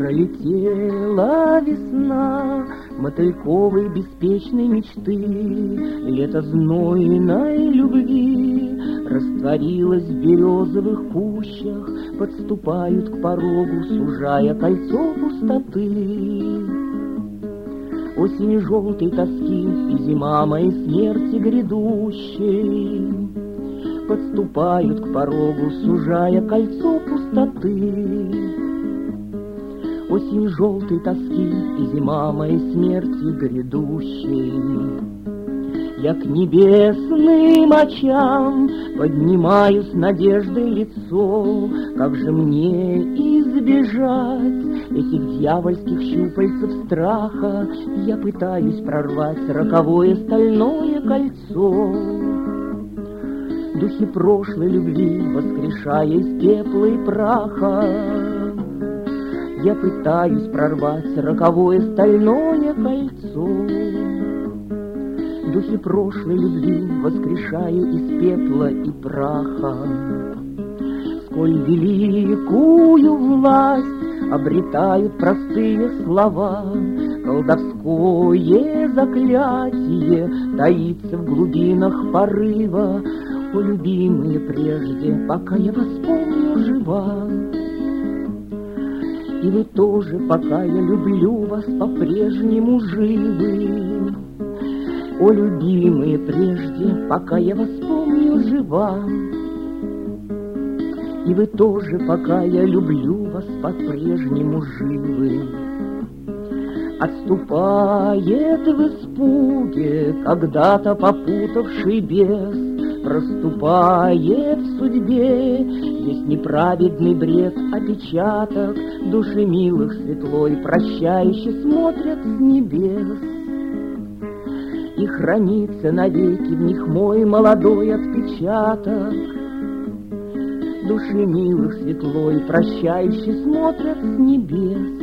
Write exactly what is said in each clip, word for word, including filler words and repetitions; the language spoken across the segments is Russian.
Пролетела весна мотыльковой беспечной мечты, лето знойной любви растворилось в березовых кущах, подступают к порогу, сужая кольцо пустоты. Осень желтой тоски и зима моей смерти грядущей подступают к порогу, сужая кольцо пустоты. Осень желтой тоски и зима моей смерти грядущей. Я к небесным очам поднимаю с надеждой лицо. Как же мне избежать этих дьявольских щупальцев страха? Я пытаюсь прорвать роковое стальное кольцо. Духи прошлой любви, воскрешая из пепла и праха, я пытаюсь прорвать роковое стальное кольцо. Духи прошлой любви, воскрешая из пепла и праха, сколь великую власть обретают простые слова. Колдовское заклятие таится в глубинах порыва. О, любимые, прежде, пока я вас помню жива, и вы тоже, пока я люблю вас, по-прежнему живы. О, любимые, прежде, пока я вас помню жива, и вы тоже, пока я люблю вас, по-прежнему живы. Отступает в испуге когда-то попутавший бес, проступает в судьбе есть неправедный бред, опечаток души милых светлой, прощающе смотрят с небес. И хранится навеки в них мой молодой отпечаток. Души милых светлой, прощающе смотрят с небес.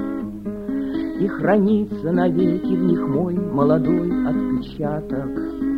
И хранится навеки в них мой молодой отпечаток.